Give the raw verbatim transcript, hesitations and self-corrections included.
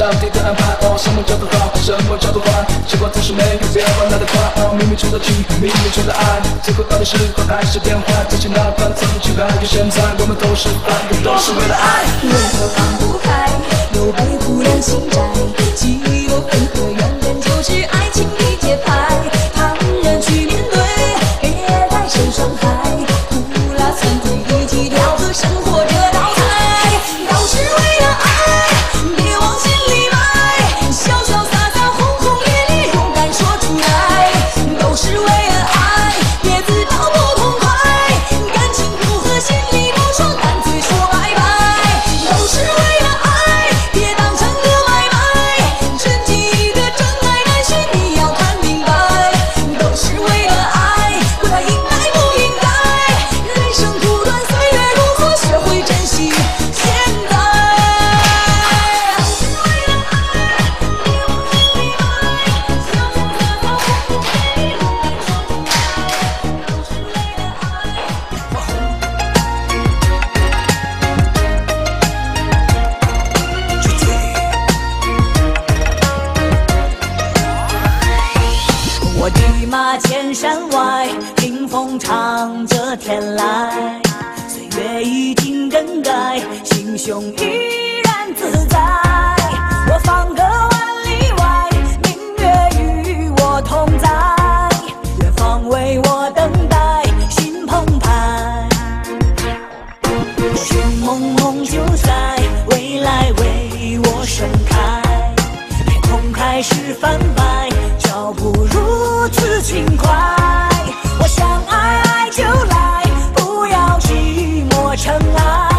上帝的安排。哦，什么叫做好？什么叫做坏？结果总是没有变化来得快。哦，明明存在情，明明存在爱，最后到底是好还是变坏？自己哪怕曾经还有现在，我们都是爱，都是为了爱。 为何放不开？又被忽然心摘，记忆多分合，永远就是爱情的节拍。坦然去面对，别太受伤害，苦辣酸甜一起调和生活这道菜，都是为了爱，别往心里埋，潇潇洒洒轰轰烈烈勇敢说出来，都是为了爱，别自讨不痛快，感情不合心里不爽，干脆说拜拜，都是为了爱，别当成个买卖，真情一个真爱难寻，你要看明白，都是为了爱，管它应该不应该，人生苦短，岁月如梭，学会珍惜现在。都是为了爱，别往心里埋，潇潇洒洒轰轰烈烈勇敢说出来，都是为了爱。 我骑马千山外，听风唱着天籁。岁月已经更改，心胸依然自在。我方隔万里外，明月与我同在。远方为我等待，心澎湃。寻梦梦就在未来为我盛开。天空开始泛白，脚步如此轻快。我想爱爱就来，不要寂寞尘埃。